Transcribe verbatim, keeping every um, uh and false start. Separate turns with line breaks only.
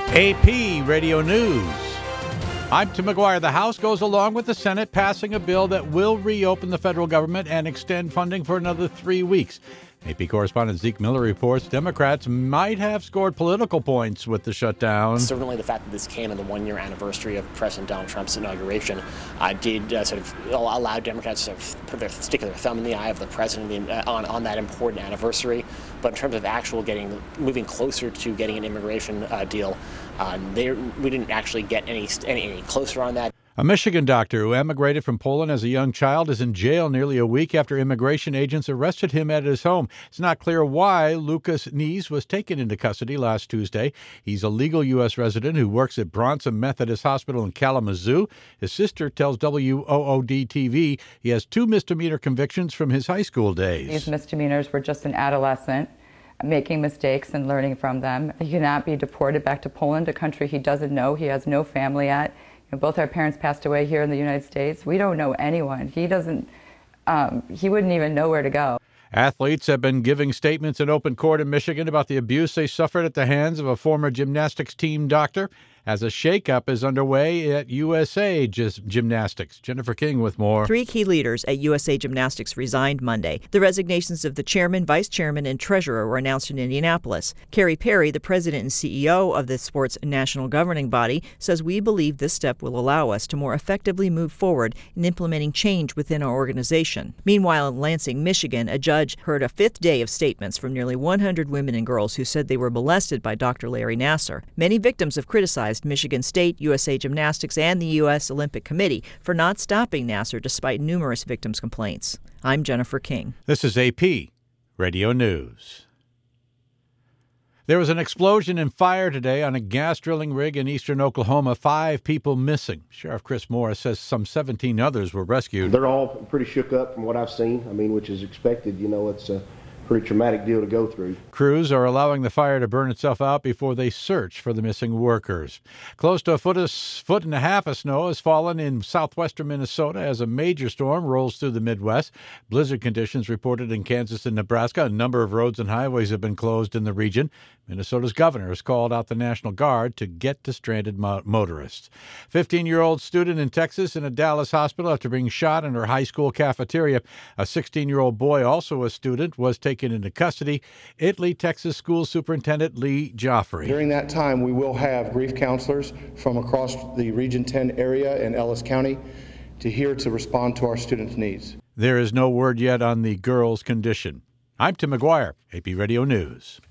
A P Radio News. I'm Tim McGuire. The House goes along with the Senate passing a bill that will reopen the federal government and extend funding for another three weeks. A P correspondent Zeke Miller reports Democrats might have scored political points with the shutdown.
Certainly the fact that this came on the one-year anniversary of President Donald Trump's inauguration uh, did uh, sort of allow Democrats to sort of put their, stick their thumb in the eye of the president in, uh, on, on that important anniversary. But in terms of actual getting, moving closer to getting an immigration uh, deal, uh, they, we didn't actually get any, any, any closer on that.
A Michigan doctor who emigrated from Poland as a young child is in jail nearly a week after immigration agents arrested him at his home. It's not clear why Lucas Nies was taken into custody last Tuesday. He's a legal U S resident who works at Bronson Methodist Hospital in Kalamazoo. His sister tells W O O D T V he has two misdemeanor convictions from his high school days.
These misdemeanors were just an adolescent making mistakes and learning from them. He cannot be deported back to Poland, a country he doesn't know. He has no family at. Both our parents passed away here in the United States. We don't know anyone. He doesn't, um, he wouldn't even know where to go.
Athletes have been giving statements in open court in Michigan about the abuse they suffered at the hands of a former gymnastics team doctor as a shakeup is underway at U S A Gymnastics. Jennifer King with more.
Three key leaders at U S A Gymnastics resigned Monday. The resignations of the chairman, vice chairman, and treasurer were announced in Indianapolis. Carrie Perry, the president and C E O of the sport's national governing body, says we believe this step will allow us to more effectively move forward in implementing change within our organization. Meanwhile, in Lansing, Michigan, a judge heard a fifth day of statements from nearly one hundred women and girls who said they were molested by Doctor Larry Nassar. Many victims have criticized Michigan State, U S A Gymnastics, and the U S Olympic Committee for not stopping Nassar despite numerous victims' complaints. I'm Jennifer King.
This is A P Radio News. There was an explosion and fire today on a gas drilling rig in eastern Oklahoma. Five people missing. Sheriff Chris Morris says some seventeen others were rescued.
They're all pretty shook up from what I've seen. I mean, which is expected. You know, it's a pretty traumatic deal to go through.
Crews are allowing the fire to burn itself out before they search for the missing workers. Close to a foot, of, foot and a half of snow has fallen in southwestern Minnesota as a major storm rolls through the Midwest. Blizzard conditions reported in Kansas and Nebraska. A number of roads and highways have been closed in the region. Minnesota's governor has called out the National Guard to get to stranded mo- motorists. fifteen-year-old student in Texas in a Dallas hospital after being shot in her high school cafeteria. A sixteen-year-old boy, also a student, was taken into custody. Italy, Texas School Superintendent Lee Joffrey.
During that time, we will have grief counselors from across the Region ten area in Ellis County to here to respond to our students' needs.
There is no word yet on the girl's condition. I'm Tim McGuire, A P Radio News.